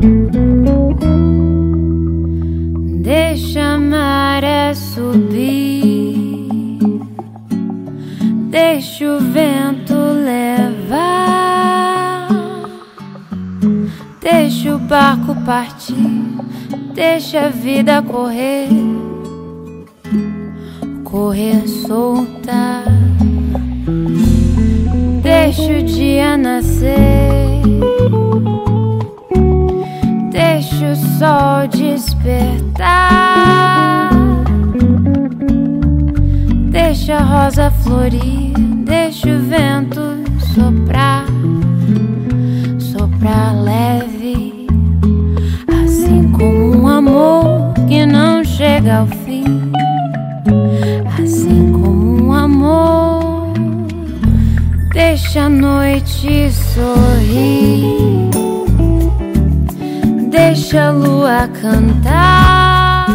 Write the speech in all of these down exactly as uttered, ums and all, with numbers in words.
Deixa a maré subir, deixa o vento levar, deixa o barco partir, deixa a vida correr, correr solta. Deixa o dia nascer, deixa o sol despertar, deixa a rosa florir, deixa o vento soprar, soprar leve, assim como um amor que não chega ao fim, assim como um amor. Deixa a noite sorrir, deixa a lua cantar,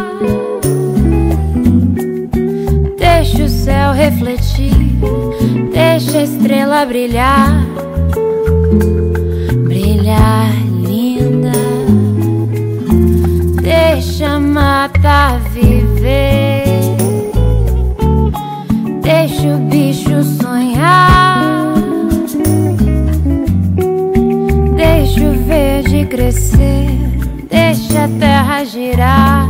deixa o céu refletir, deixa a estrela brilhar, brilhar linda. Deixa a mata viver, deixa o bicho sonhar, deixa o verde crescer, deixa a terra girar,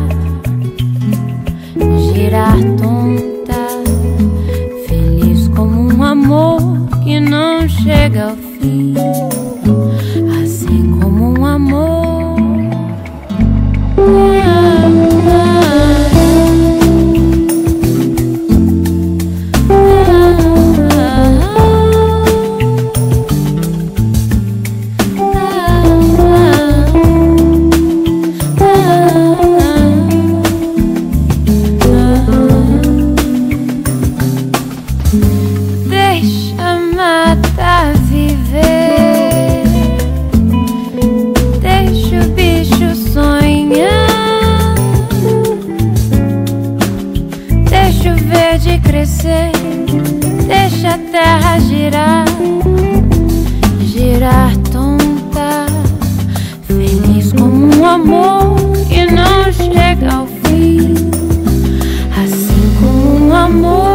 girar tonta, feliz como um amor que não chega ao fim, assim como um amor. Deixa a mata viver, deixa o bicho sonhar, deixa o verde crescer, deixa a terra girar, girar tonta, feliz como um amor que não chega ao fim, assim como um amor.